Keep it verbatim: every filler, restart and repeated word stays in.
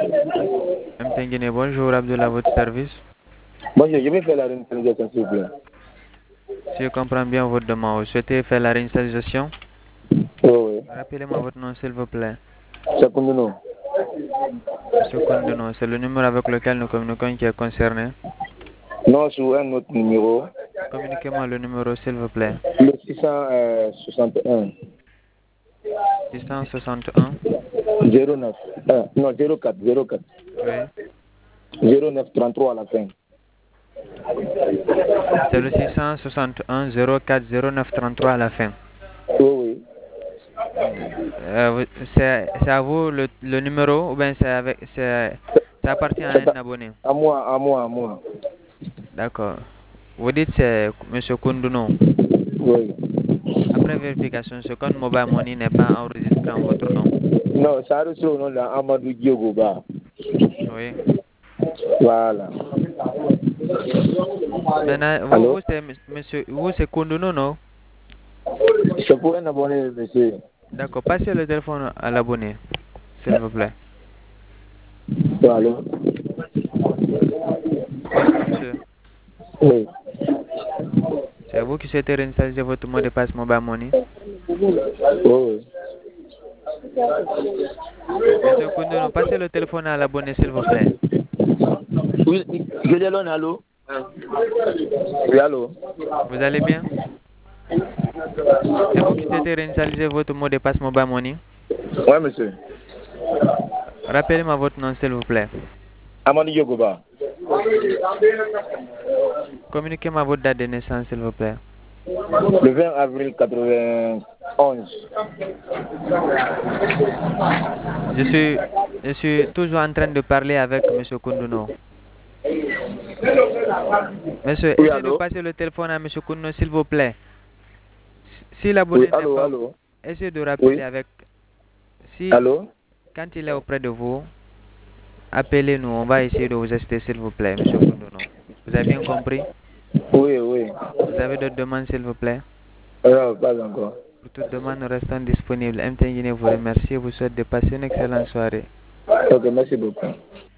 M T Guinée, bonjour, Abdullah, votre service. Bonjour, je vais faire la réinitialisation, s'il vous plaît. Si je comprends bien votre demande, vous souhaitez faire la réinitialisation? Oui, oui. Rappelez-moi votre nom, s'il vous plaît. C'est pour nous. Monsieur Kounduno, c'est le numéro avec lequel nous communiquons qui est concerné. Non, sur un autre numéro. Communiquez-moi le numéro, s'il vous plaît. Le six cent soixante et un. six cent soixante et un. zéro neuf. Euh, non, zéro quatre. zéro quatre. Oui. zéro neuf trente-trois à la fin. C'est le six cent soixante et un zéro quatre zéro neuf trente-trois à la fin. Oui, oui. Euh, c'est c'est à vous le, le numéro ou bien c'est avec c'est ça appartient à C'est un à, abonné? à moi, à moi, à moi. D'accord. Vous dites c'est Monsieur Kounduno. Oui. Après vérification, ce compte Mobile Money n'est pas enregistré en votre nom. Non, ça a reçu au nom de Amadou Diogoba. Oui. Voilà. Maintenant, vous, Allô? vous c'est Monsieur, vous c'est Kounduno, non? C'est pour un abonné, monsieur. D'accord. Passez le téléphone à l'abonné, s'il vous plaît. Oui, allô? Bonjour, monsieur. Oui. C'est vous qui souhaitez réinstaller votre mot de passe Mobile Money? Oui, oui. Monsieur Kounduno, passez le téléphone à l'abonné, s'il vous plaît. Oui, je dis allô, allô? Oui, allô? Vous allez bien? C'est vous qui souhaitez réinitialiser votre mot de passe Mobile Money? Oui, monsieur. Rappelez-moi votre nom, s'il vous plaît. Amadou Diogoba. Communiquez-moi votre date de naissance, s'il vous plaît. Le vingt avril quatre-vingt-onze. Je suis, je suis toujours en train de parler avec Monsieur Kounduno. Monsieur, Oui, essayez de allô? passer le téléphone à Monsieur Kounduno, s'il vous plaît. Si, si Oui, l'abonné n'est allô, pas... allô? Essayez de rappeler Oui, avec... Si, allô? quand il est auprès de vous, appelez-nous. On va essayer de vous assister, s'il vous plaît, Monsieur Kounduno. Vous avez bien compris? Oui, oui. Vous avez d'autres demandes, s'il vous plaît? Non, pas encore. Pour toute demande, nous restons disponibles. M T N Guinée vous remercie et vous souhaite de passer une excellente soirée. Ok, merci beaucoup.